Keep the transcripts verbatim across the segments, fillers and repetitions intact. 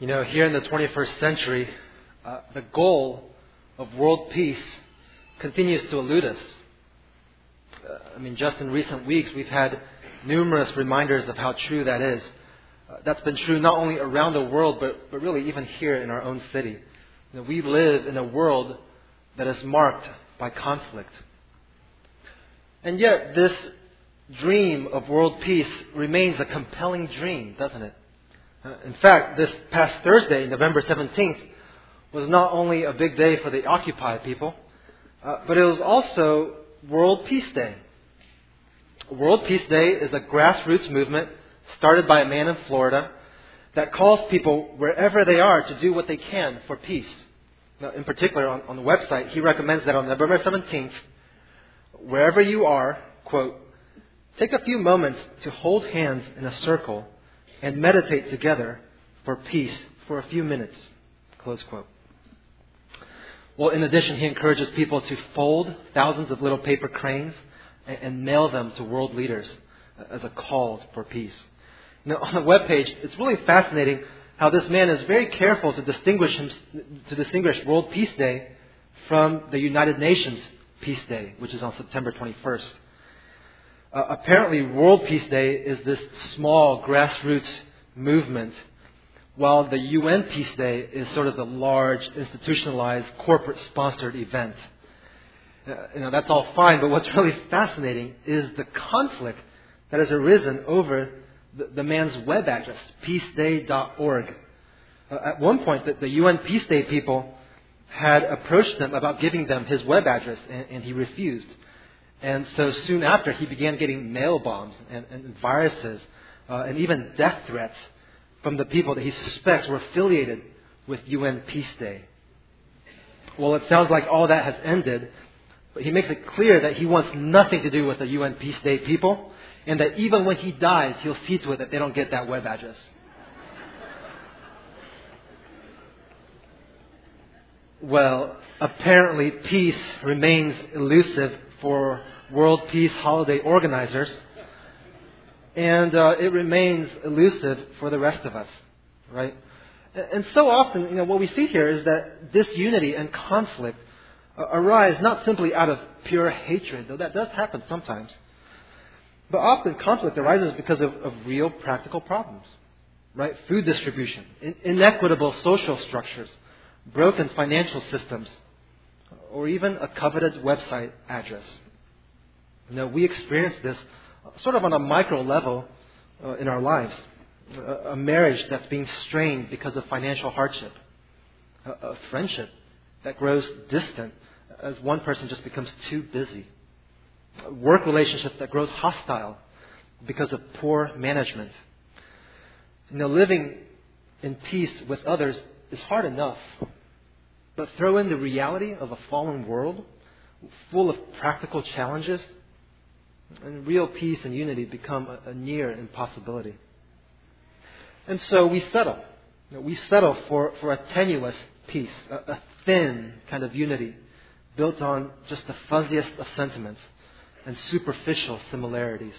You know, here in the twenty-first century, uh, the goal of world peace continues to elude us. Uh, I mean, just in recent weeks, we've had numerous reminders of how true that is. Uh, that's been true not only around the world, but, but really even here in our own city. You know, we live in a world that is marked by conflict. And yet, this dream of world peace remains a compelling dream, doesn't it? Uh, in fact, this past Thursday, November seventeenth, was not only a big day for the Occupy people, uh, but it was also World Peace Day. World Peace Day is a grassroots movement started by a man in Florida that calls people wherever they are to do what they can for peace. Now, in particular, on, on the website, he recommends that on November seventeenth, wherever you are, quote, take a few moments to hold hands in a circle and meditate together for peace for a few minutes, close quote. Well, in addition, he encourages people to fold thousands of little paper cranes and, and mail them to world leaders as a call for peace. Now, on the webpage, it's really fascinating how this man is very careful to distinguish him, to distinguish World Peace Day from the United Nations Peace Day, which is on September twenty-first. Uh, apparently, World Peace Day is this small grassroots movement, while the U N Peace Day is sort of the large, institutionalized, corporate-sponsored event. Uh, you know, that's all fine, but what's really fascinating is the conflict that has arisen over the, the man's web address, peace day dot org. Uh, at one point, the, the U N Peace Day people had approached them about giving them his web address, and, and he refused. And so soon after, he began getting mail bombs and, and viruses uh, and even death threats from the people that he suspects were affiliated with U N Peace Day. Well, it sounds like all that has ended, but he makes it clear that he wants nothing to do with the U N Peace Day people, and that even when he dies, he'll see to it that they don't get that web address. Well, apparently peace remains elusive for World Peace Holiday organizers, and uh, it remains elusive for the rest of us, right? And so often, you know, what we see here is that disunity and conflict uh, arise not simply out of pure hatred, though that does happen sometimes, but often conflict arises because of, of real practical problems, right? Food distribution, in, inequitable social structures, broken financial systems, or even a coveted website address. You know, we experience this sort of on a micro level uh, in our lives. A, a marriage that's being strained because of financial hardship. A, a friendship that grows distant as one person just becomes too busy. A work relationship that grows hostile because of poor management. You know, living in peace with others is hard enough. But throw in the reality of a fallen world full of practical challenges, and real peace and unity become a, a near impossibility. And so we settle. You know, we settle for, for a tenuous peace, a, a thin kind of unity built on just the fuzziest of sentiments and superficial similarities.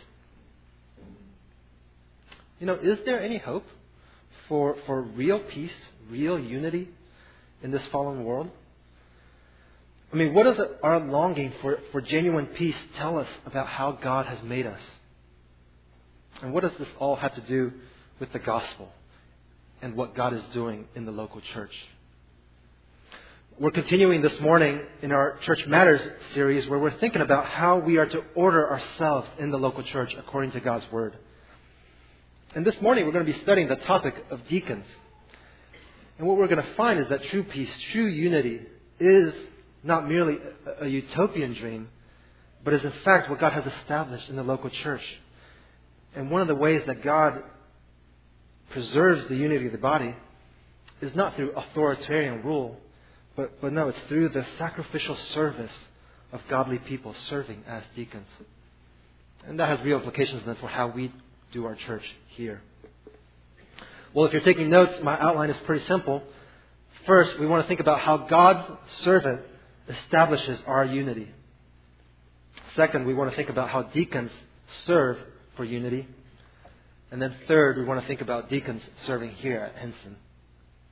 You know, is there any hope for, for real peace, real unity in this fallen world? I mean, what does our longing for, for genuine peace tell us about how God has made us? And what does this all have to do with the gospel and what God is doing in the local church? We're continuing this morning in our Church Matters series, where we're thinking about how we are to order ourselves in the local church according to God's Word. And this morning we're going to be studying the topic of deacons. And what we're going to find is that true peace, true unity is not merely a, a utopian dream, but is in fact what God has established in the local church. And one of the ways that God preserves the unity of the body is not through authoritarian rule, but, but no, it's through the sacrificial service of godly people serving as deacons. And that has real implications then for how we do our church here. Well, if you're taking notes, my outline is pretty simple. First, we want to think about how God's servant establishes our unity. Second, we want to think about how deacons serve for unity. And then third, we want to think about deacons serving here at Henson.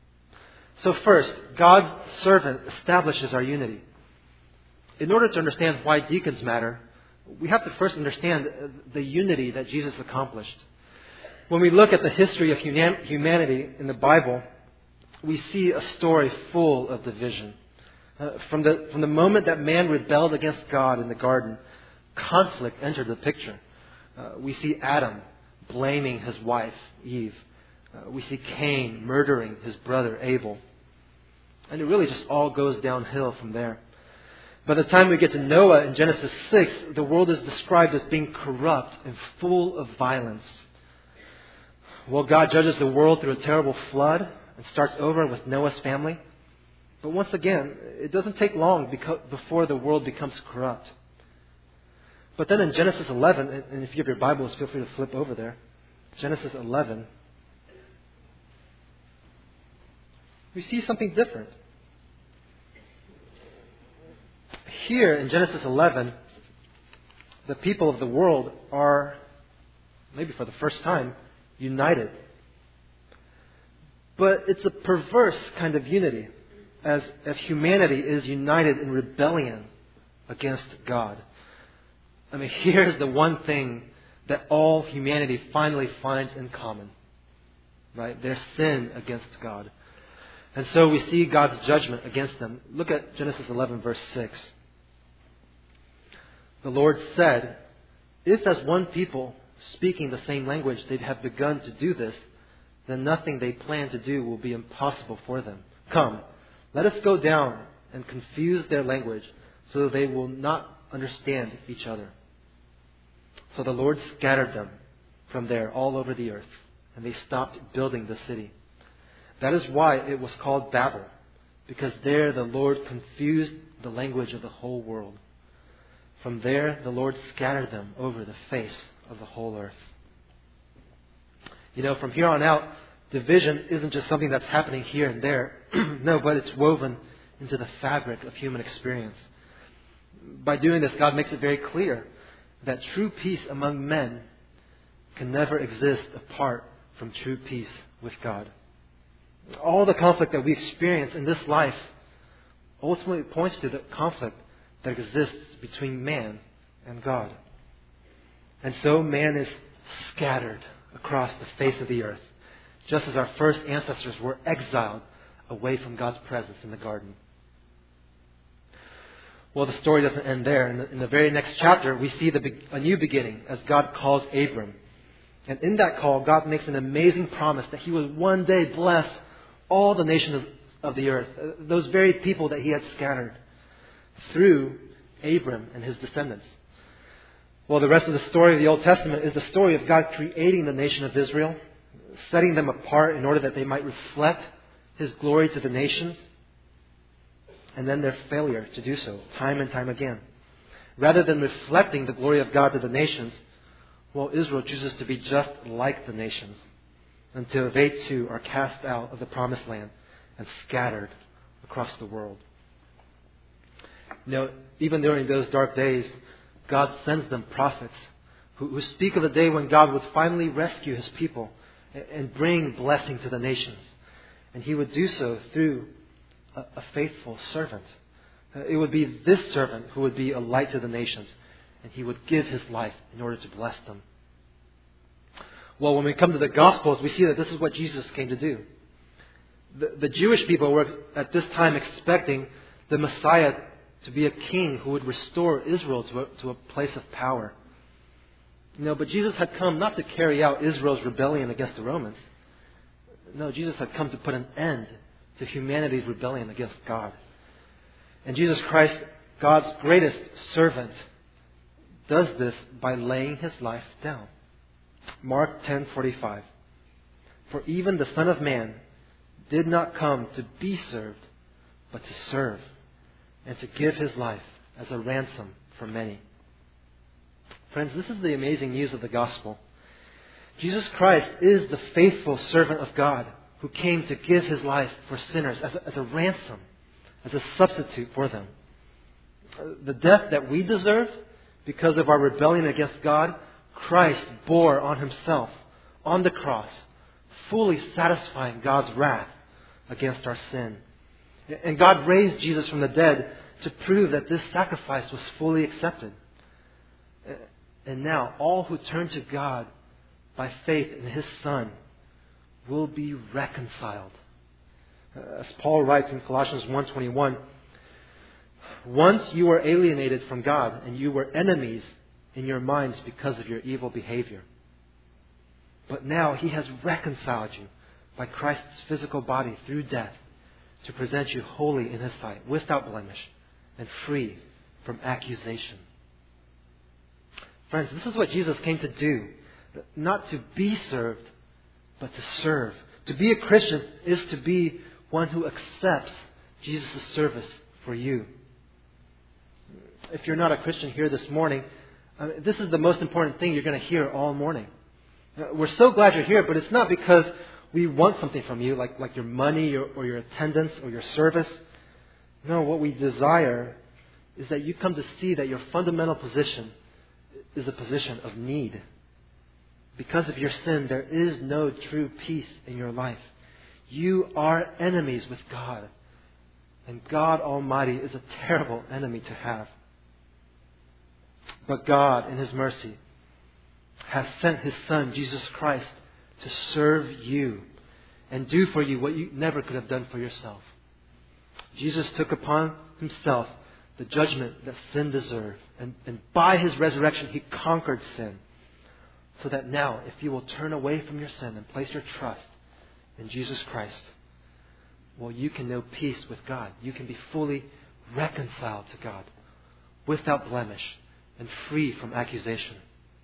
So first, God's servant establishes our unity. In order to understand why deacons matter, we have to first understand the unity that Jesus accomplished. When we look at the history of humanity in the Bible, we see a story full of division. Uh, from the from the moment that man rebelled against God in the garden, conflict entered the picture. Uh, we see Adam blaming his wife, Eve. Uh, we see Cain murdering his brother, Abel. And it really just all goes downhill from there. By the time we get to Noah in Genesis six, the world is described as being corrupt and full of violence. Well, God judges the world through a terrible flood and starts over with Noah's family. But once again, it doesn't take long before the world becomes corrupt. But then in Genesis eleven, and if you have your Bibles, feel free to flip over there. Genesis eleven, we see something different. Here in Genesis eleven, the people of the world are, maybe for the first time, united. But it's a perverse kind of unity, as, as humanity is united in rebellion against God. I mean, here's the one thing that all humanity finally finds in common, right? Their sin against God. And so we see God's judgment against them. Look at Genesis eleven, verse six. The Lord said, "If as one people speaking the same language they'd have begun to do this, then nothing they plan to do will be impossible for them. Come, let us go down and confuse their language so that they will not understand each other." So the Lord scattered them from there all over the earth, and they stopped building the city. That is why it was called Babel, because there the Lord confused the language of the whole world. From there the Lord scattered them over the face of the whole earth. You know, from here on out, division isn't just something that's happening here and there. No, but it's woven into the fabric of human experience. By doing this, God makes it very clear that true peace among men can never exist apart from true peace with God. All the conflict that we experience in this life ultimately points to the conflict that exists between man and God. And so man is scattered across the face of the earth, just as our first ancestors were exiled away from God's presence in the garden. Well, the story doesn't end there. In the, in the very next chapter, we see the, a new beginning as God calls Abram. And in that call, God makes an amazing promise that He would one day bless all the nations of the earth, those very people that He had scattered, through Abram and his descendants. Well, the rest of the story of the Old Testament is the story of God creating the nation of Israel, setting them apart in order that they might reflect His glory to the nations, and then their failure to do so time and time again. Rather than reflecting the glory of God to the nations, well, Israel chooses to be just like the nations until they too are cast out of the promised land and scattered across the world. You know, even during those dark days, God sends them prophets who, who speak of the day when God would finally rescue His people and, and bring blessing to the nations. And He would do so through a, a faithful servant. Uh, it would be this servant who would be a light to the nations, and He would give His life in order to bless them. Well, when we come to the Gospels, we see that this is what Jesus came to do. The, the Jewish people were at this time expecting the Messiah to be a king who would restore Israel to a, to a place of power. You know, but Jesus had come not to carry out Israel's rebellion against the Romans. No, Jesus had come to put an end to humanity's rebellion against God. And Jesus Christ, God's greatest servant, does this by laying His life down. Mark ten forty-five. For even the Son of Man did not come to be served, but to serve, and to give His life as a ransom for many. Friends, this is the amazing news of the gospel. Jesus Christ is the faithful servant of God who came to give His life for sinners as a, as a ransom, as a substitute for them. The death that we deserved because of our rebellion against God, Christ bore on Himself on the cross, fully satisfying God's wrath against our sin. And God raised Jesus from the dead to prove that this sacrifice was fully accepted. And now all who turn to God by faith in His Son will be reconciled. As Paul writes in Colossians one twenty-one, once you were alienated from God and you were enemies in your minds because of your evil behavior. But now He has reconciled you by Christ's physical body through death to present you holy in His sight, without blemish and free from accusation. Friends, this is what Jesus came to do. Not to be served, but to serve. To be a Christian is to be one who accepts Jesus' service for you. If you're not a Christian here this morning, uh, this is the most important thing you're going to hear all morning. Uh, we're so glad you're here, but it's not because we want something from you, like, like your money or, or your attendance or your service. No, what we desire is that you come to see that your fundamental position is a position of need. Because of your sin, there is no true peace in your life. You are enemies with God. And God Almighty is a terrible enemy to have. But God, in His mercy, has sent His Son, Jesus Christ, to serve you and do for you what you never could have done for yourself. Jesus took upon Himself the judgment that sin deserved. And, and by His resurrection, He conquered sin. So that now, if you will turn away from your sin and place your trust in Jesus Christ, well, you can know peace with God. You can be fully reconciled to God without blemish and free from accusation.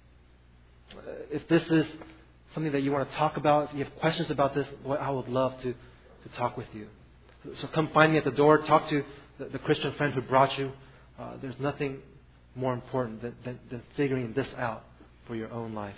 If this is something that you want to talk about, if you have questions about this, well, I would love to, to talk with you. So come find me at the door. Talk to the, the Christian friend who brought you. Uh, there's nothing more important than, than, than figuring this out for your own life.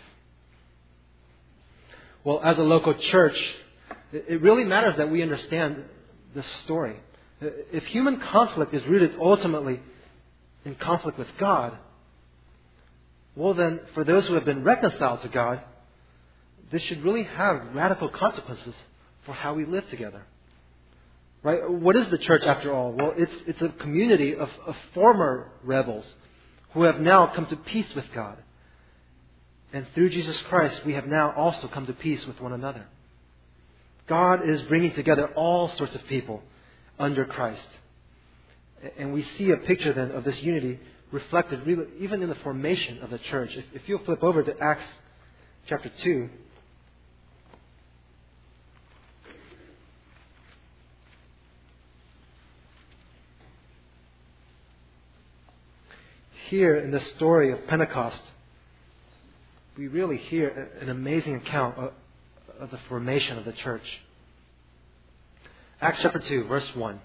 Well, as a local church, it really matters that we understand this story. If human conflict is rooted ultimately in conflict with God, well then, for those who have been reconciled to God, this should really have radical consequences for how we live together. Right? What is the church after all? Well, it's it's a community of, of former rebels who have now come to peace with God. And through Jesus Christ, we have now also come to peace with one another. God is bringing together all sorts of people under Christ. And we see a picture then of this unity reflected really, even in the formation of the church. If, if you'll flip over to Acts chapter two. Here in the story of Pentecost, we really hear an amazing account of, of the formation of the church. Acts chapter two, verse one.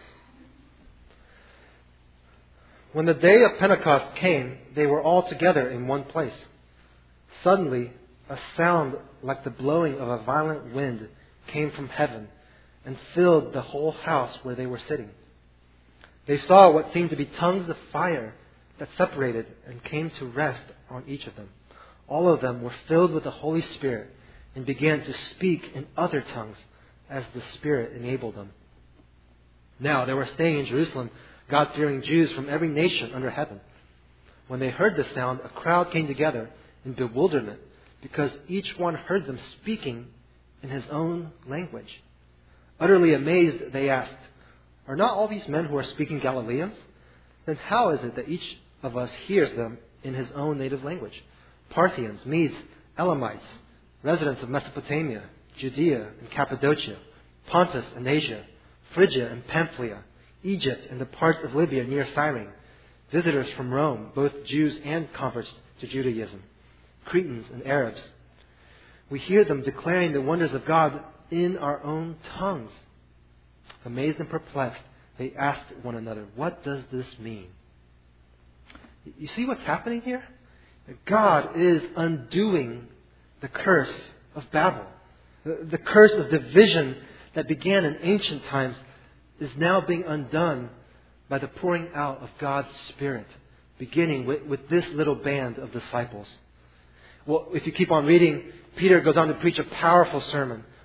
When the day of Pentecost came, they were all together in one place. Suddenly, a sound like the blowing of a violent wind came from heaven and filled the whole house where they were sitting. They saw what seemed to be tongues of fire that separated and came to rest on each of them. All of them were filled with the Holy Spirit and began to speak in other tongues as the Spirit enabled them. Now they were staying in Jerusalem, God-fearing Jews from every nation under heaven. When they heard the sound, a crowd came together in bewilderment because each one heard them speaking in his own language. Utterly amazed, they asked, "Are not all these men who are speaking Galileans? Then how is it that each of us hears them in his own native language? Parthians, Medes, Elamites, residents of Mesopotamia, Judea and Cappadocia, Pontus and Asia, Phrygia and Pamphylia, Egypt and the parts of Libya near Cyrene, visitors from Rome, both Jews and converts to Judaism, Cretans and Arabs. We hear them declaring the wonders of God in our own tongues." Amazed and perplexed, they asked one another, "What does this mean?" You see what's happening here? God is undoing the curse of Babel. The curse of division that began in ancient times is now being undone by the pouring out of God's Spirit, beginning with, with this little band of disciples. Well, if you keep on reading, Peter goes on to preach a powerful sermon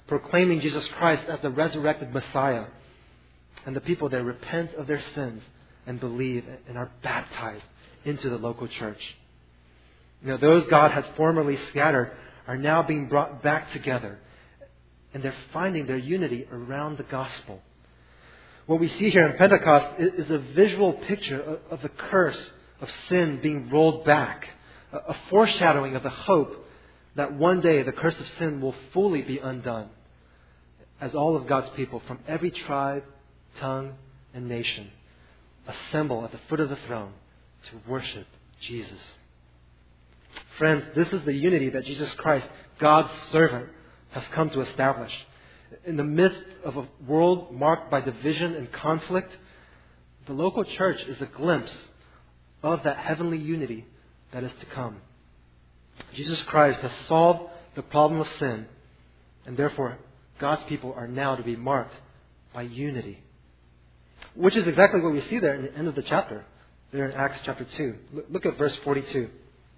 proclaiming Jesus Christ as the resurrected Messiah. And the people there repent of their sins and believe and are baptized into the local church. You know, those God had formerly scattered are now being brought back together. And they're finding their unity around the gospel. What we see here in Pentecost is a visual picture of the curse of sin being rolled back. A foreshadowing of the hope that one day the curse of sin will fully be undone. As all of God's people from every tribe, tongue, and nation assemble at the foot of the throne to worship Jesus. Friends, this is the unity that Jesus Christ, God's servant, has come to establish. In the midst of a world marked by division and conflict, the local church is a glimpse of that heavenly unity that is to come. Jesus Christ has solved the problem of sin, and therefore God's people are now to be marked by unity. Which is exactly what we see there in the end of the chapter, there in Acts chapter two. Look at verse forty-two.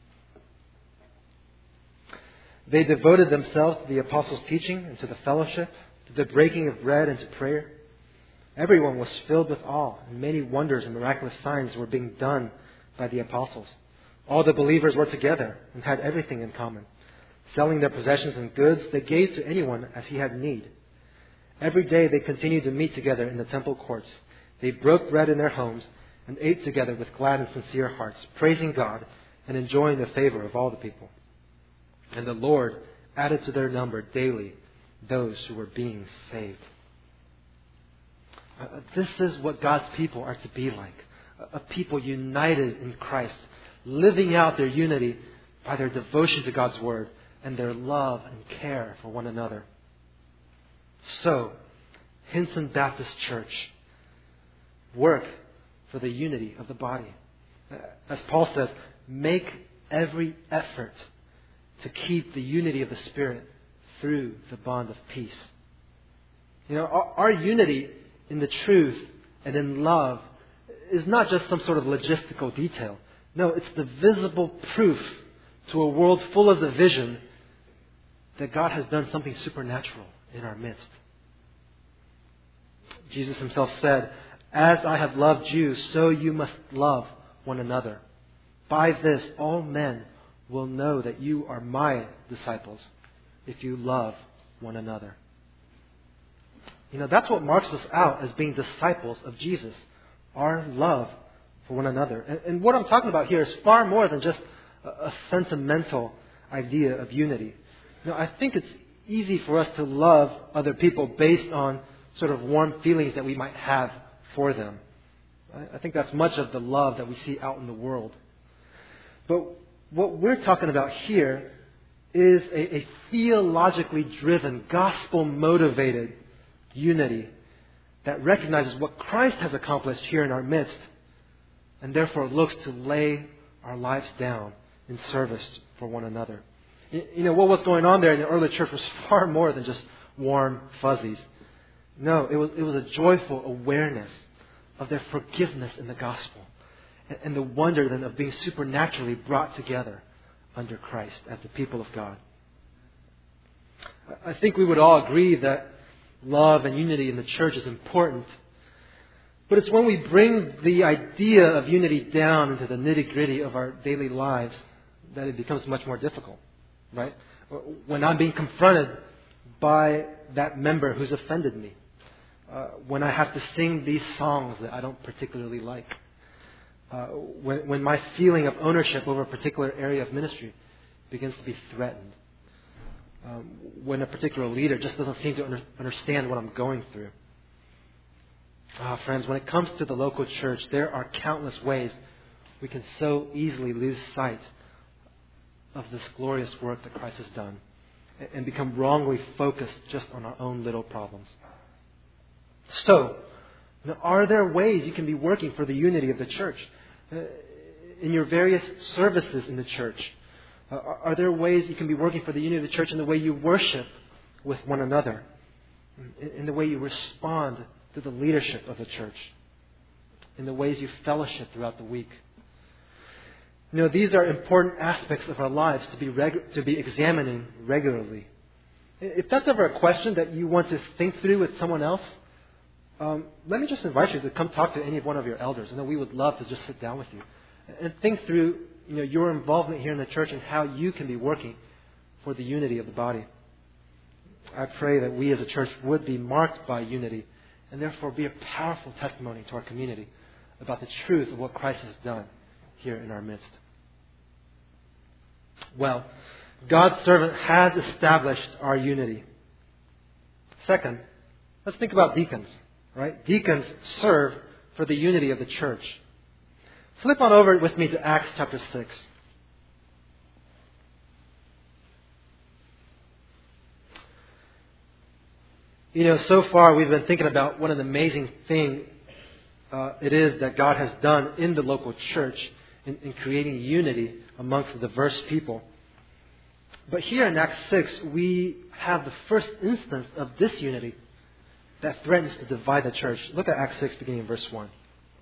They devoted themselves to the apostles' teaching and to the fellowship, to the breaking of bread and to prayer. Everyone was filled with awe, and many wonders and miraculous signs were being done by the apostles. All the believers were together and had everything in common. Selling their possessions and goods, they gave to anyone as he had need. Every day they continued to meet together in the temple courts. They broke bread in their homes and ate together with glad and sincere hearts, praising God and enjoying the favor of all the people. And the Lord added to their number daily those who were being saved. Uh, this is what God's people are to be like. A people united in Christ, living out their unity by their devotion to God's Word and their love and care for one another. So, Hinson Baptist Church, work for the unity of the body. As Paul says, make every effort to keep the unity of the Spirit through the bond of peace. You know, our, our unity in the truth and in love is not just some sort of logistical detail. No, it's the visible proof to a world full of division that God has done something supernatural in our midst. Jesus himself said, "As I have loved you, so you must love one another. By this, all men will know that you are my disciples, if you love one another." You know, that's what marks us out as being disciples of Jesus. Our love for one another. And, and what I'm talking about here is far more than just a, a sentimental idea of unity. You know, I think it's easy for us to love other people based on sort of warm feelings that we might have for them. I, I think that's much of the love that we see out in the world. But what we're talking about here is a, a theologically driven, gospel-motivated unity that recognizes what Christ has accomplished here in our midst and therefore looks to lay our lives down in service for one another. You know, what was going on there in the early church was far more than just warm fuzzies. No, it was, it was a joyful awareness of their forgiveness in the gospel and the wonder then of being supernaturally brought together under Christ as the people of God. I think we would all agree that love and unity in the church is important. But it's when we bring the idea of unity down into the nitty-gritty of our daily lives that it becomes much more difficult, right? When I'm being confronted by that member who's offended me, uh, when I have to sing these songs that I don't particularly like, uh, when, when my feeling of ownership over a particular area of ministry begins to be threatened, um, when a particular leader just doesn't seem to under, understand what I'm going through. Ah, friends, when it comes to the local church, there are countless ways we can so easily lose sight of this glorious work that Christ has done and become wrongly focused just on our own little problems. So, now, are there ways you can be working for the unity of the church? Uh, in your various services in the church, uh, are there ways you can be working for the unity of the church in the way you worship with one another? In, in the way you respond to the leadership of the church? In the ways you fellowship throughout the week? You know, these are important aspects of our lives to be regu- to be examining regularly. If that's ever a question that you want to think through with someone else, um, let me just invite you to come talk to any of one of your elders. I know we would love to just sit down with you and think through, you know, your involvement here in the church and how you can be working for the unity of the body. I pray that we as a church would be marked by unity and therefore be a powerful testimony to our community about the truth of what Christ has done here in our midst. Well, God's servant has established our unity. Second, let's think about deacons. Right? Deacons serve for the unity of the church. Flip on over with me to Acts chapter six. You know, so far we've been thinking about what an amazing thing uh, it is that God has done in the local church in, in creating unity amongst the diverse people. But here in Acts six, we have the first instance of disunity that threatens to divide the church. Look at Acts six, beginning in verse one.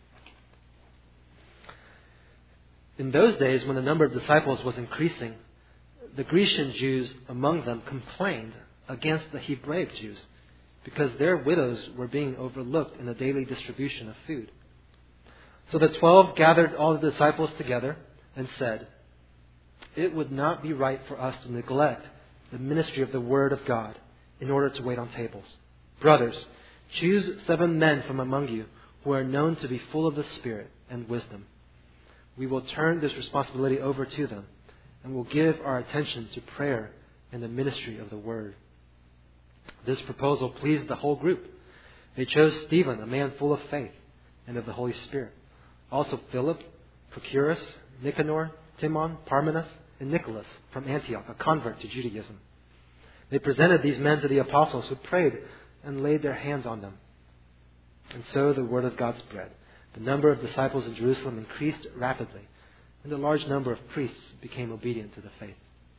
In those days, when the number of disciples was increasing, the Grecian Jews among them complained against the Hebraic Jews because their widows were being overlooked in the daily distribution of food. So the twelve gathered all the disciples together and said, "It would not be right for us to neglect the ministry of the Word of God in order to wait on tables. Brothers, choose seven men from among you who are known to be full of the Spirit and wisdom. We will turn this responsibility over to them and will give our attention to prayer and the ministry of the Word." This proposal pleased the whole group. They chose Stephen, a man full of faith and of the Holy Spirit. Also Philip, Prochorus, Nicanor, Timon, Parmenas, and Nicholas from Antioch, a convert to Judaism. They presented these men to the apostles, who prayed and laid their hands on them. And so the word of God spread. The number of disciples in Jerusalem increased rapidly, and a large number of priests became obedient to the faith.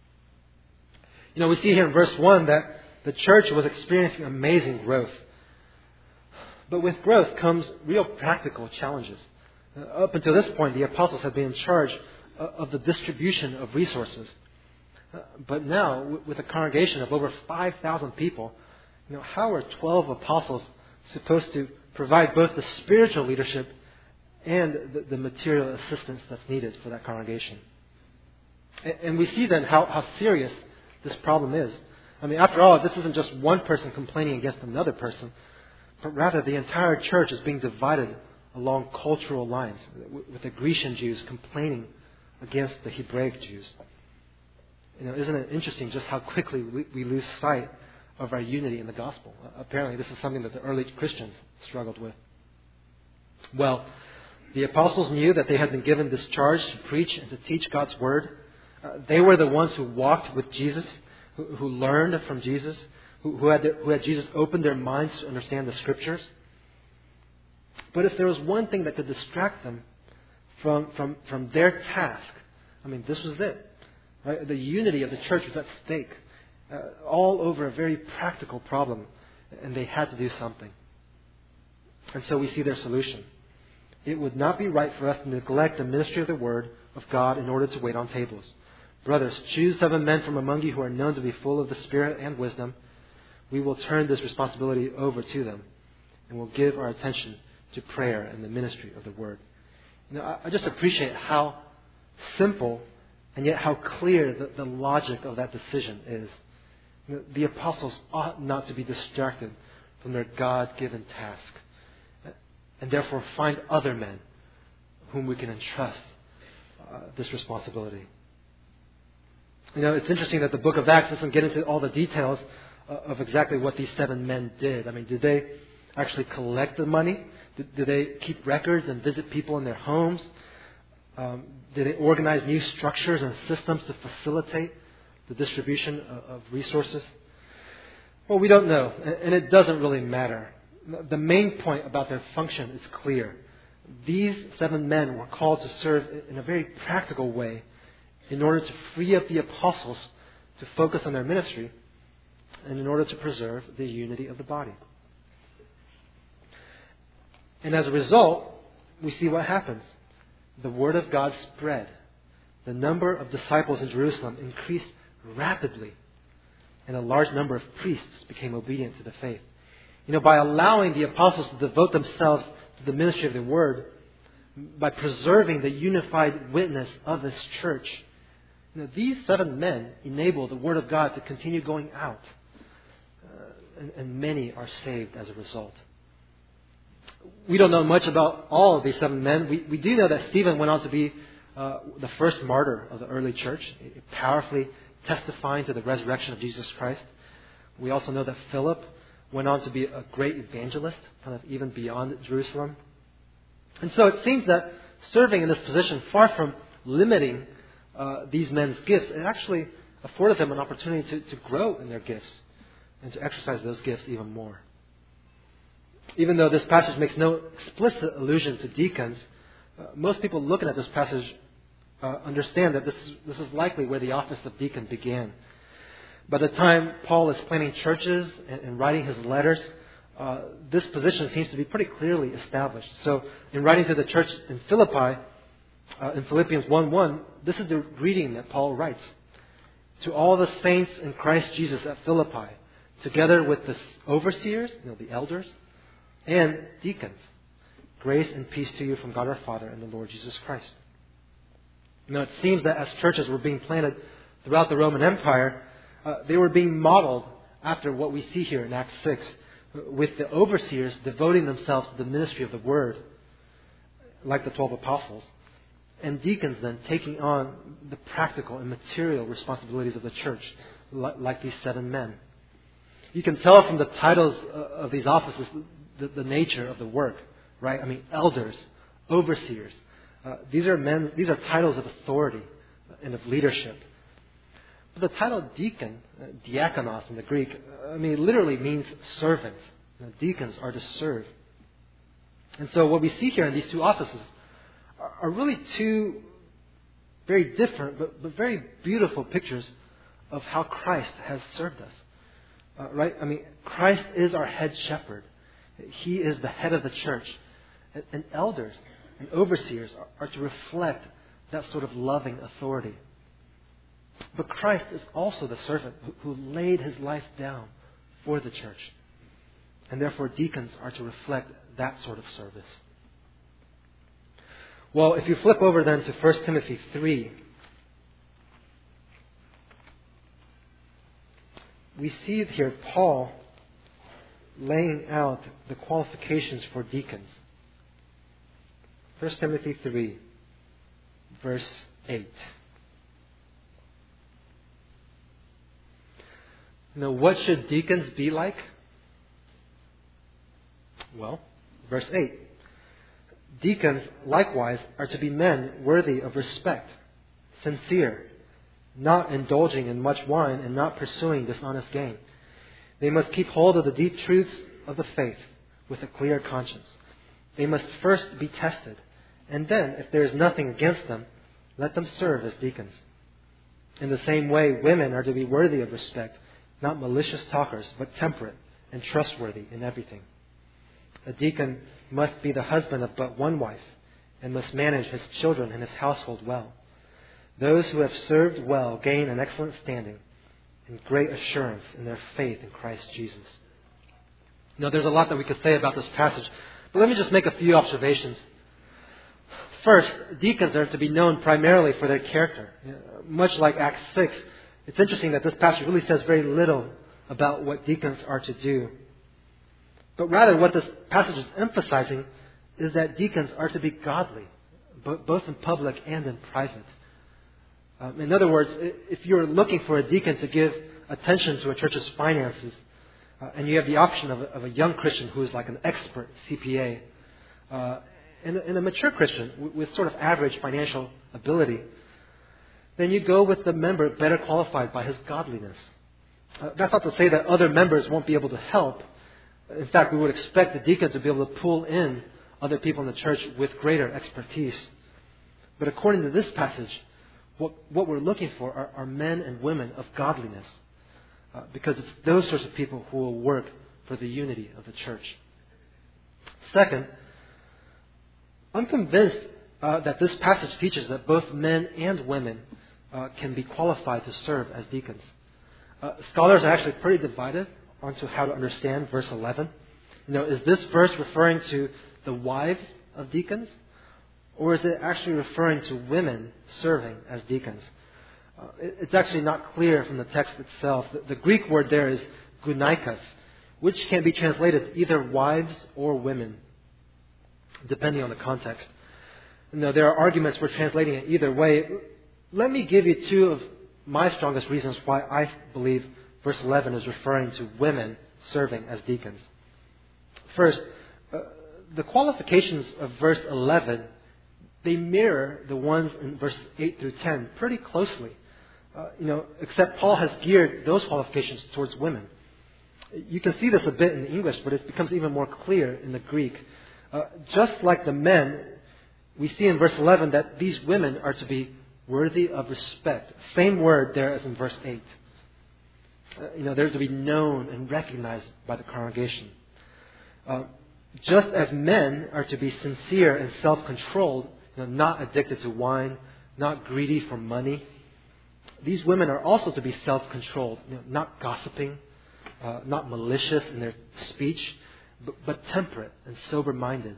You know, we see here in verse one that the church was experiencing amazing growth. But with growth comes real practical challenges. Uh, up until this point, the apostles had been in charge uh, of the distribution of resources. Uh, but now, w- with a congregation of over five thousand people, you know, how are twelve apostles supposed to provide both the spiritual leadership and the, the material assistance that's needed for that congregation? And, and we see then how, how serious this problem is. I mean, after all, this isn't just one person complaining against another person, but rather the entire church is being divided along cultural lines, with the Grecian Jews complaining against the Hebraic Jews. You know, isn't it interesting just how quickly we, we lose sight of our unity in the gospel? Apparently, this is something that the early Christians struggled with. Well, the apostles knew that they had been given this charge to preach and to teach God's word. Uh, they were the ones who walked with Jesus, who, who learned from Jesus, who, who, had the, who had Jesus open their minds to understand the Scriptures. But if there was one thing that could distract them from, from, from their task, I mean, this was it. Right? The unity of the church was at stake, uh, all over a very practical problem, and they had to do something. And so we see their solution. It would not be right for us to neglect the ministry of the Word of God in order to wait on tables. Brothers, choose seven men from among you who are known to be full of the Spirit and wisdom. We will turn this responsibility over to them, and will give our attention to prayer and the ministry of the Word. You know, I, I just appreciate how simple and yet how clear the, the logic of that decision is. You know, the apostles ought not to be distracted from their God-given task, and therefore find other men whom we can entrust uh, this responsibility. You know, it's interesting that the book of Acts doesn't get into all the details uh, of exactly what these seven men did. I mean, did they actually collect the money? Did, did they keep records and visit people in their homes? Um, did they organize new structures and systems to facilitate the distribution of, of resources? Well, we don't know, and, and it doesn't really matter. The main point about their function is clear. These seven men were called to serve in a very practical way in order to free up the apostles to focus on their ministry and in order to preserve the unity of the body. And as a result, we see what happens. The Word of God spread. The number of disciples in Jerusalem increased rapidly. and a large number of priests became obedient to the faith. You know, by allowing the apostles to devote themselves to the ministry of the Word, by preserving the unified witness of this church, you know, these seven men enable the Word of God to continue going out. Uh, and, and many are saved as a result. We don't know much about all of these seven men. We, we do know that Stephen went on to be uh, the first martyr of the early church, powerfully testifying to the resurrection of Jesus Christ. We also know that Philip went on to be a great evangelist, kind of even beyond Jerusalem. And so it seems that serving in this position, far from limiting uh, these men's gifts, it actually afforded them an opportunity to, to grow in their gifts and to exercise those gifts even more. Even though this passage makes no explicit allusion to deacons, uh, most people looking at this passage uh, understand that this is, this is likely where the office of deacon began. By the time Paul is planning churches and, and writing his letters, uh, this position seems to be pretty clearly established. So in writing to the church in Philippi, uh, in Philippians one one, this is the greeting that Paul writes. To all the saints in Christ Jesus at Philippi, together with the overseers, you know, the elders, and deacons, grace and peace to you from God our Father and the Lord Jesus Christ. Now it seems that as churches were being planted throughout the Roman Empire, Uh, they were being modeled after what we see here in Acts six, with the overseers devoting themselves to the ministry of the Word, like the twelve apostles, and deacons then taking on the practical and material responsibilities of the church, like these seven men. You can tell from the titles of these offices the, the nature of the work, right? I mean, elders, overseers. Uh, these are men. These are titles of authority and of leadership. The title deacon, uh, diakonos in the Greek, uh, I mean, it literally means servant. Now, deacons are to serve. And so what we see here in these two offices are, are really two very different but, but very beautiful pictures of how Christ has served us. Uh, right? I mean, Christ is our head shepherd. He is the head of the church. And, and elders and overseers are, are to reflect that sort of loving authority. But Christ is also the servant who laid his life down for the church. And therefore deacons are to reflect that sort of service. Well, if you flip over then to First Timothy three, we see here Paul laying out the qualifications for deacons. First Timothy three, verse eight. Now, what should deacons be like? Well, verse eight. Deacons, likewise, are to be men worthy of respect, sincere, not indulging in much wine and not pursuing dishonest gain. They must keep hold of the deep truths of the faith with a clear conscience. They must first be tested, and then, if there is nothing against them, let them serve as deacons. In the same way, women are to be worthy of respect, not malicious talkers, but temperate and trustworthy in everything. A deacon must be the husband of but one wife and must manage his children and his household well. Those who have served well gain an excellent standing and great assurance in their faith in Christ Jesus. Now, there's a lot that we could say about this passage, but let me just make a few observations. First, deacons are to be known primarily for their character. Much like Acts six, it's interesting that this passage really says very little about what deacons are to do. But rather, what this passage is emphasizing is that deacons are to be godly, both in public and in private. Um, in other words, if you're looking for a deacon to give attention to a church's finances, uh, and you have the option of a, of a young Christian who is like an expert C P A, uh, and, and a mature Christian with, with sort of average financial ability, then you go with the member better qualified by his godliness. Uh, that's not to say that other members won't be able to help. In fact, we would expect the deacon to be able to pull in other people in the church with greater expertise. But according to this passage, what, what we're looking for are, are men and women of godliness. Uh, because it's those sorts of people who will work for the unity of the church. Second, I'm convinced uh, that this passage teaches that both men and women Uh, can be qualified to serve as deacons. Uh, scholars are actually pretty divided onto how to understand verse eleven. You know, is this verse referring to the wives of deacons? Or is it actually referring to women serving as deacons? Uh, it, it's actually not clear from the text itself. The, the Greek word there is gunaikas, which can be translated either wives or women, depending on the context. You know, there are arguments for translating it either way. Let me give you two of my strongest reasons why I believe verse eleven is referring to women serving as deacons. First, uh, the qualifications of verse eleven, they mirror the ones in verses eight through ten pretty closely. Uh, you know, except Paul has geared those qualifications towards women. You can see this a bit in the English, but it becomes even more clear in the Greek. Uh, just like the men, we see in verse eleven that these women are to be worthy of respect. Same word there as in verse eight. Uh, you know, they're to be known and recognized by the congregation. Uh, just as men are to be sincere and self-controlled, you know, not addicted to wine, not greedy for money, these women are also to be self-controlled, you know, not gossiping, uh, not malicious in their speech, but, but temperate and sober-minded.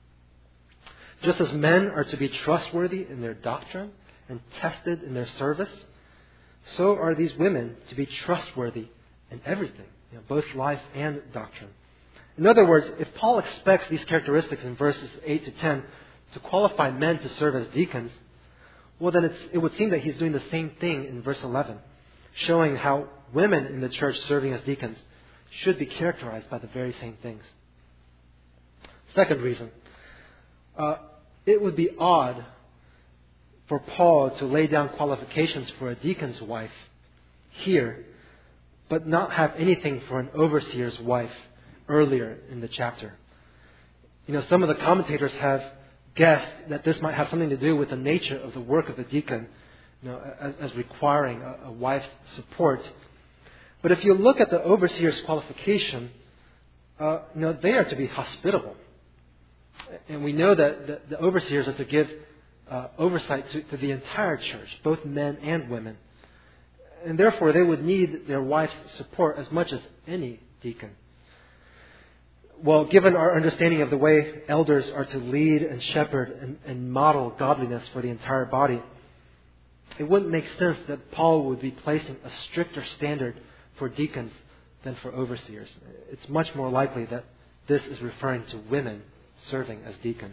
Just as men are to be trustworthy in their doctrine and tested in their service, so are these women to be trustworthy in everything, you know, both life and doctrine. In other words, if Paul expects these characteristics in verses eight to ten to qualify men to serve as deacons, well then it's, it would seem that he's doing the same thing in verse eleven, showing how women in the church serving as deacons should be characterized by the very same things. Second reason, uh, it would be odd for Paul to lay down qualifications for a deacon's wife here, but not have anything for an overseer's wife earlier in the chapter. You know, some of the commentators have guessed that this might have something to do with the nature of the work of a deacon, you know, as, as requiring a, a wife's support. But if you look at the overseer's qualification, uh, you know, they are to be hospitable. And we know that the, the overseers are to give uh, oversight to, to the entire church, both men and women. And therefore, they would need their wife's support as much as any deacon. Well, given our understanding of the way elders are to lead and shepherd and, and model godliness for the entire body, it wouldn't make sense that Paul would be placing a stricter standard for deacons than for overseers. It's much more likely that this is referring to women serving as deacons.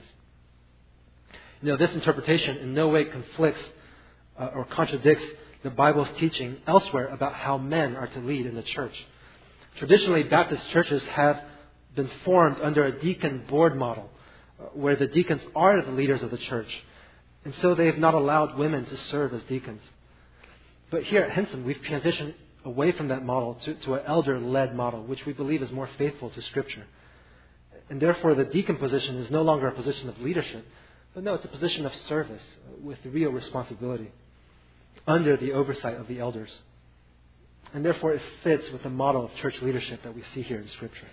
You know, this interpretation in no way conflicts uh, or contradicts the Bible's teaching elsewhere about how men are to lead in the church. Traditionally, Baptist churches have been formed under a deacon board model, uh, where the deacons are the leaders of the church. And so they have not allowed women to serve as deacons. But here at Hinson, we've transitioned away from that model to, to an elder-led model, which we believe is more faithful to Scripture. And therefore, the deacon position is no longer a position of leadership, but no, it's a position of service with real responsibility under the oversight of the elders. And therefore, it fits with the model of church leadership that we see here in Scripture.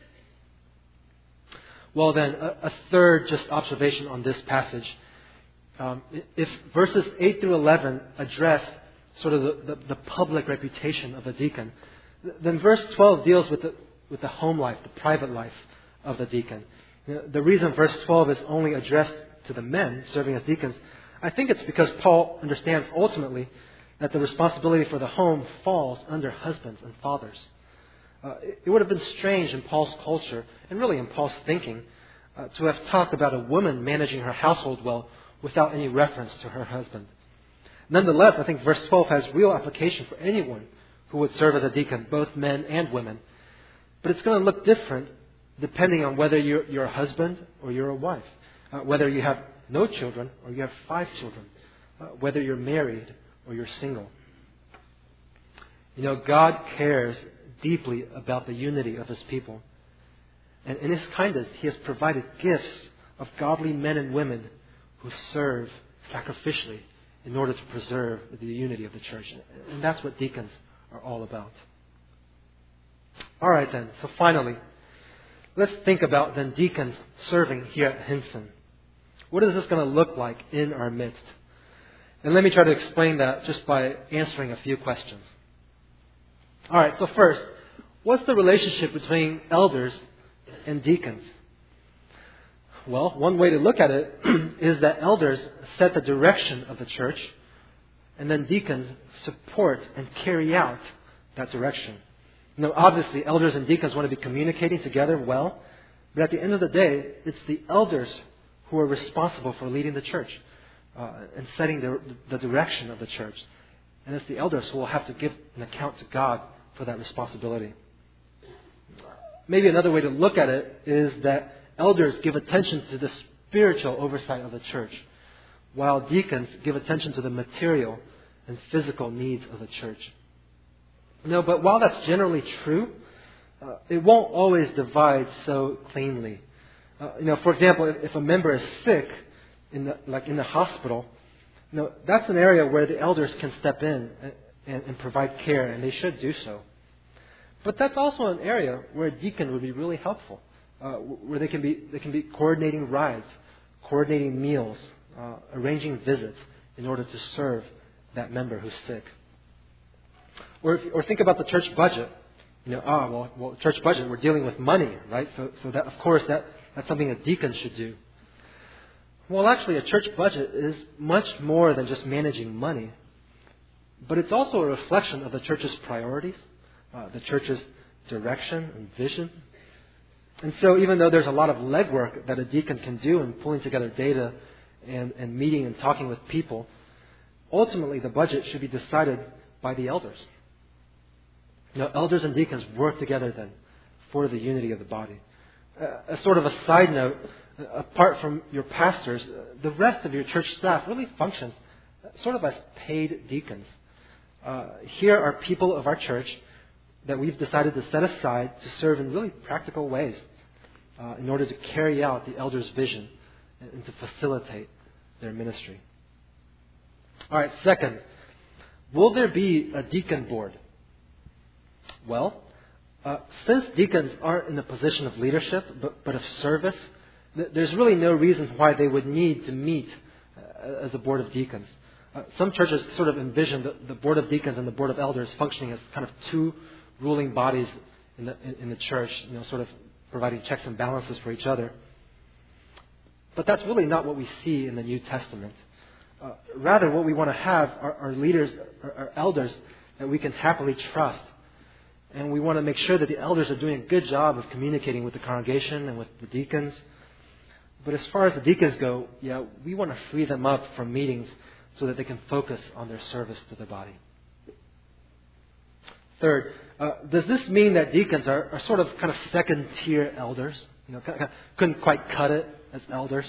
Well then, a, a third just observation on this passage. Um, if verses eight through eleven address sort of the, the, the public reputation of a deacon, then verse twelve deals with the, with the home life, the private life of the deacon. You know, the reason verse twelve is only addressed to the men serving as deacons, I think it's because Paul understands ultimately that the responsibility for the home falls under husbands and fathers. Uh, it would have been strange in Paul's culture, and really in Paul's thinking, uh, to have talked about a woman managing her household well without any reference to her husband. Nonetheless, I think verse twelve has real application for anyone who would serve as a deacon, both men and women. But it's going to look different depending on whether you're, you're a husband or you're a wife, uh, whether you have no children or you have five children, uh, whether you're married or you're single. You know, God cares deeply about the unity of His people. And in His kindness, He has provided gifts of godly men and women who serve sacrificially in order to preserve the unity of the church. And that's what deacons are all about. All right then, so finally, let's think about then deacons serving here at Hinson. What is this going to look like in our midst? And let me try to explain that just by answering a few questions. All right, so first, what's the relationship between elders and deacons? Well, one way to look at it is that elders set the direction of the church, and then deacons support and carry out that direction. You know, obviously, elders and deacons want to be communicating together well, but at the end of the day, it's the elders who are responsible for leading the church uh, and setting the, the direction of the church. And it's the elders who will have to give an account to God for that responsibility. Maybe another way to look at it is that elders give attention to the spiritual oversight of the church, while deacons give attention to the material and physical needs of the church. No, but while that's generally true, uh, it won't always divide so cleanly. Uh, you know, for example, if, if a member is sick, in the, like in the hospital, you know, that's an area where the elders can step in and, and, and provide care, and they should do so. But that's also an area where a deacon would be really helpful, uh, where they can be they can be coordinating rides, coordinating meals, uh, arranging visits in order to serve that member who's sick. Or, if, or think about the church budget. You know, ah, well, well, church budget, we're dealing with money, right? So, so that, of course, that, that's something a deacon should do. Well, actually, a church budget is much more than just managing money. But it's also a reflection of the church's priorities, uh, the church's direction and vision. And so even though there's a lot of legwork that a deacon can do in pulling together data and, and meeting and talking with people, ultimately the budget should be decided by the elders. You know, elders and deacons work together then for the unity of the body. Uh, as sort of a side note, apart from your pastors, the rest of your church staff really functions sort of as paid deacons. Uh, here are people of our church that we've decided to set aside to serve in really practical ways uh, in order to carry out the elders' vision and, and to facilitate their ministry. All right, second, will there be a deacon board? Well, uh, since deacons aren't in a position of leadership but, but of service, th- there's really no reason why they would need to meet uh, as a board of deacons. Uh, some churches sort of envision the, the board of deacons and the board of elders functioning as kind of two ruling bodies in the, in, in the church, you know, sort of providing checks and balances for each other. But that's really not what we see in the New Testament. Uh, rather, what we want to have are, are leaders, are, are elders that we can happily trust. And we want to make sure that the elders are doing a good job of communicating with the congregation and with the deacons. But as far as the deacons go, yeah, we want to free them up from meetings so that they can focus on their service to the body. Third, uh, does this mean that deacons are, are sort of kind of second-tier elders? You know, kind of, couldn't quite cut it as elders?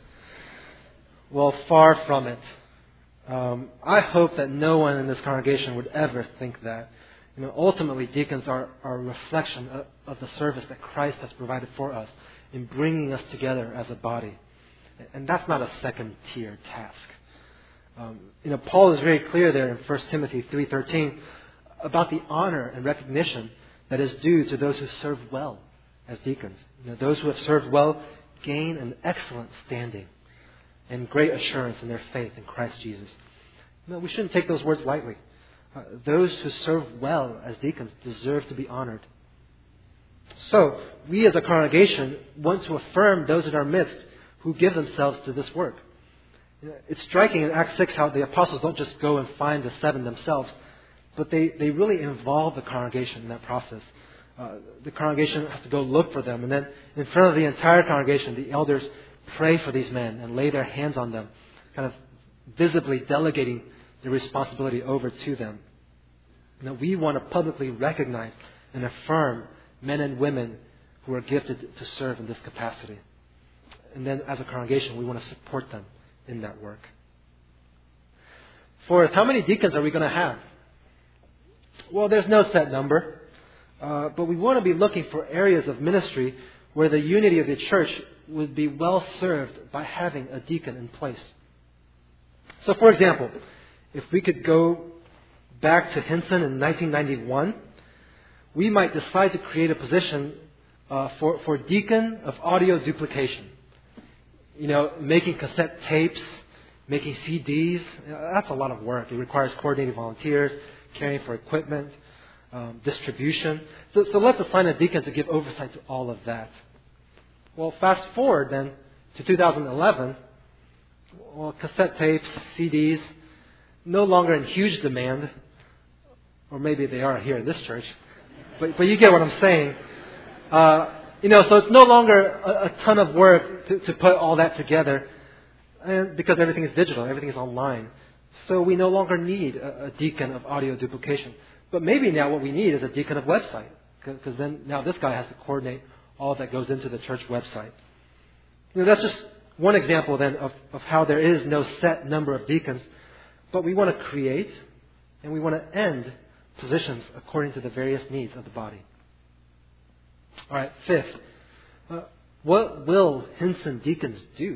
Well, far from it. Um, I hope that no one in this congregation would ever think that. You know, ultimately, deacons are, are a reflection of, of the service that Christ has provided for us in bringing us together as a body. And that's not a second-tier task. Um, you know, Paul is very clear there in First Timothy three thirteen about the honor and recognition that is due to those who serve well as deacons. You know, those who have served well gain an excellent standing and great assurance in their faith in Christ Jesus. You know, we shouldn't take those words lightly. Uh, those who serve well as deacons deserve to be honored. So, we as a congregation want to affirm those in our midst who give themselves to this work. You know, it's striking in Acts six how the apostles don't just go and find the seven themselves, but they, they really involve the congregation in that process. Uh, the congregation has to go look for them, and then in front of the entire congregation, the elders pray for these men and lay their hands on them, kind of visibly delegating the responsibility over to them. Now, we want to publicly recognize and affirm men and women who are gifted to serve in this capacity. And then as a congregation, we want to support them in that work. Fourth, how many deacons are we going to have? Well, there's no set number. Uh, but we want to be looking for areas of ministry where the unity of the church would be well served by having a deacon in place. So, for example, if we could go back to Hinson in nineteen ninety-one, we might decide to create a position uh, for, for deacon of audio duplication. You know, making cassette tapes, making C Ds, you know, that's a lot of work. It requires coordinating volunteers, caring for equipment. um, distribution. So, so let's assign a deacon to give oversight to all of that. Well, fast forward then to two thousand eleven. Well, cassette tapes, C Ds, no longer in huge demand. Or maybe they are here in this church. But, but you get what I'm saying. Uh, you know, so it's no longer a, a ton of work to, to put all that together. And because everything is digital, everything is online. So we no longer need a, a deacon of audio duplication. But maybe now what we need is a deacon of website. Because then now this guy has to coordinate all that goes into the church website. You know, that's just one example then of, of how there is no set number of deacons. But we want to create and we want to end positions according to the various needs of the body. All right, fifth. Uh, what will Hinson deacons do?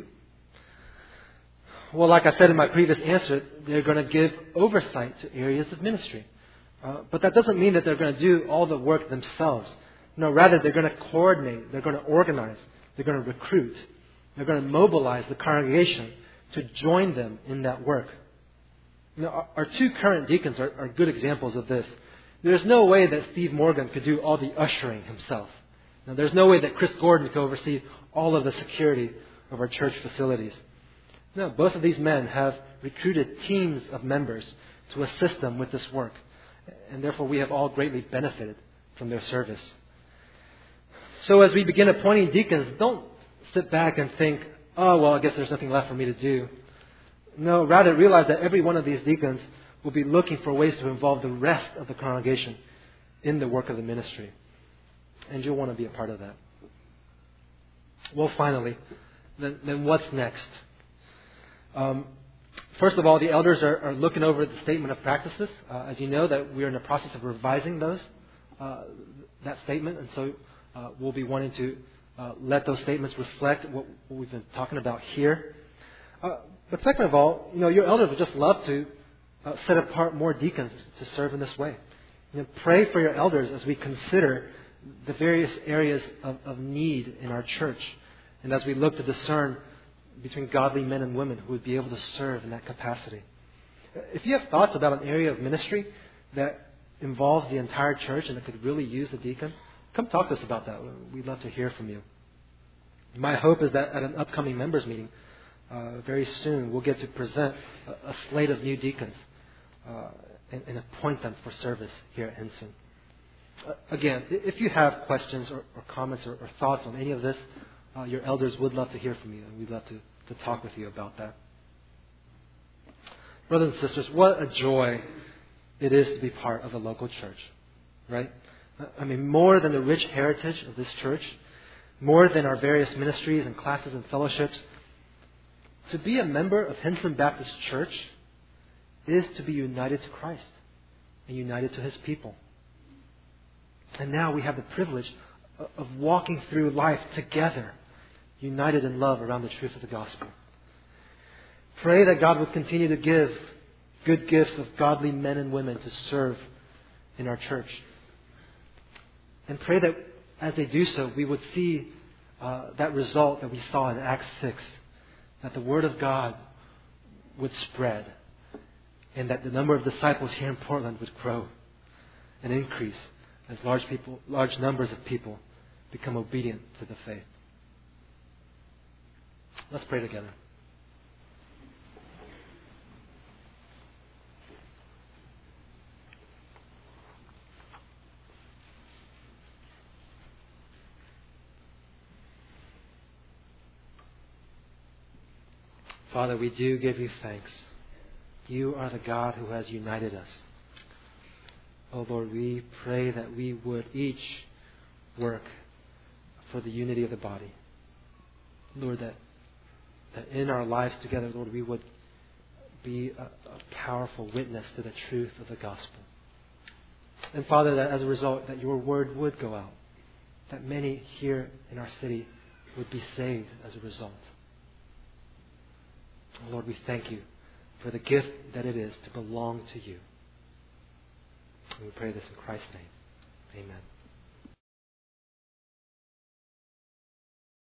Well, like I said in my previous answer, they're going to give oversight to areas of ministry. Uh, but that doesn't mean that they're going to do all the work themselves. No, rather they're going to coordinate, they're going to organize, they're going to recruit, they're going to mobilize the congregation to join them in that work. You know, our, our two current deacons are, are good examples of this. There's no way that Steve Morgan could do all the ushering himself. Now, there's no way that Chris Gordon could oversee all of the security of our church facilities. No, both of these men have recruited teams of members to assist them with this work. And therefore, we have all greatly benefited from their service. So as we begin appointing deacons, don't sit back and think, oh, well, I guess there's nothing left for me to do. No, rather realize that every one of these deacons will be looking for ways to involve the rest of the congregation in the work of the ministry. And you'll want to be a part of that. Well, finally, then, then what's next? Um, first of all, the elders are, are looking over the statement of practices. Uh, as you know, that we are in the process of revising those, uh, that statement. And so uh, we'll be wanting to uh, let those statements reflect what, what we've been talking about here. Uh, but second of all, you know, your elders would just love to uh, set apart more deacons to serve in this way. You know, pray for your elders as we consider the various areas of, of need in our church, and as we look to discern between godly men and women who would be able to serve in that capacity. If you have thoughts about an area of ministry that involves the entire church and that could really use a deacon, come talk to us about that. We'd love to hear from you. My hope is that at an upcoming members meeting, uh, very soon, we'll get to present a, a slate of new deacons uh, and, and appoint them for service here at Hinson. Uh, again, if you have questions or, or comments or, or thoughts on any of this, uh, your elders would love to hear from you, and we'd love to, to talk with you about that. Brothers and sisters, what a joy it is to be part of a local church, right? I mean, more than the rich heritage of this church, more than our various ministries and classes and fellowships, to be a member of Hinson Baptist Church is to be united to Christ and united to His people. And now we have the privilege of walking through life together, united in love around the truth of the gospel. Pray that God would continue to give good gifts of godly men and women to serve in our church. And pray that as they do so, we would see uh, that result that we saw in Acts six, that the Word of God would spread and that the number of disciples here in Portland would grow and increase as large people, large numbers of people become obedient to the faith. Let's pray together. Father, we do give you thanks. You are the God who has united us. Oh Lord, we pray that we would each work for the unity of the body. Lord, that, that in our lives together, Lord, we would be a, a powerful witness to the truth of the gospel. And Father, that as a result, that your word would go out, that many here in our city would be saved as a result. Lord, we thank you for the gift that it is to belong to you. And we pray this in Christ's name. Amen.